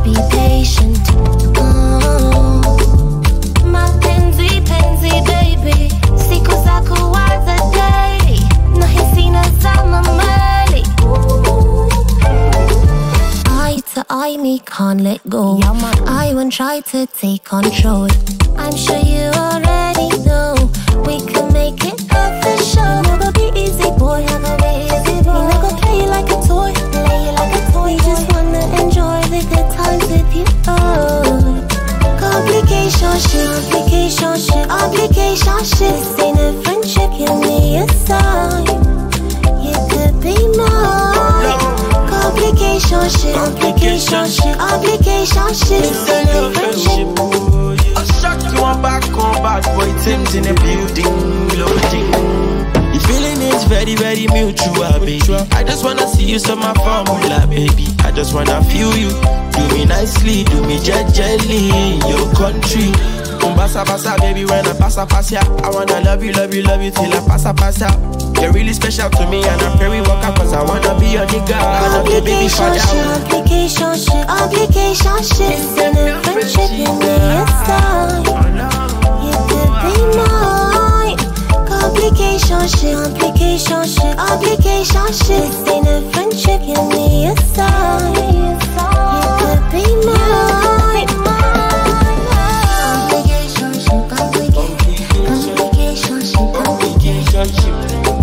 be patient. Mapenzi, penzi, baby. Siku za kuwaza daily. Nahisi nazama mali. Eye to eye, me can't let go. I won't try to take control. I'm sure you already know we can make it official. Never be easy, boy. Never be easy, boy. Never play you like a toy. Play you like a toy. Just wanna enjoy the good times with you. Oh, complication shit, complication shit, complication shit. This ain't a friendship, give me a sign. You could be mine. Complication shit, complication shit, complication shit. This ain't a friendship. I shock you on back on bad boy Tim's in the building, loading. The feeling is very, very mutual, baby. I just wanna see you, so my formula, baby. I just wanna feel you. Do me nicely, do me gently in your country. Bassa, bassa, baby, when I pass ya. I wanna love you, love you, love you till I pass ya. You're really special to me and I'm very welcome, cause I wanna be your nigga. I wanna be a baby father. Complication shit, complication shit. This ain't a friendship, give me a sign. You could be mine. Complication shit, complication shit, complication shit. This ain't a friendship, give me a sign. You could be mine. Complication shit, complication shit, complication shit.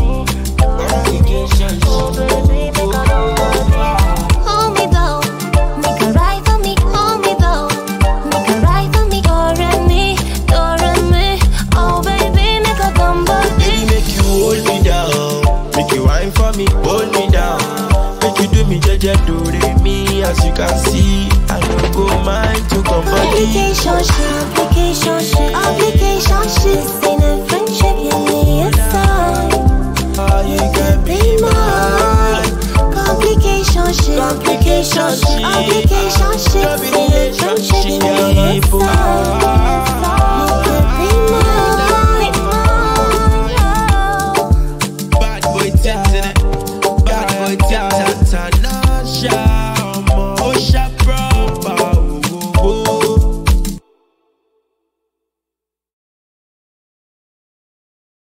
Hold me down, make a ride for me. Hold me down, make a ride for me. Do me, oh baby, make a come back. Baby, make you hold me down, make you wine for me, hold me down. Make you do me jeje, do me. As you can see, I don't go mind to come for me. Complication shit, complication shit, complication shit. This ain't a friendship, give me a sign. You could be mine. Complication shit, complication shit, complication shit. This ain't a friendship, give me a sign.